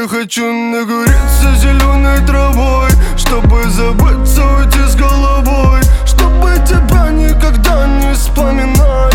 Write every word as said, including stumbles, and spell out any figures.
Я хочу нагореться зеленой травой, чтобы забыться, уйти с головой, чтобы тебя никогда не вспоминать.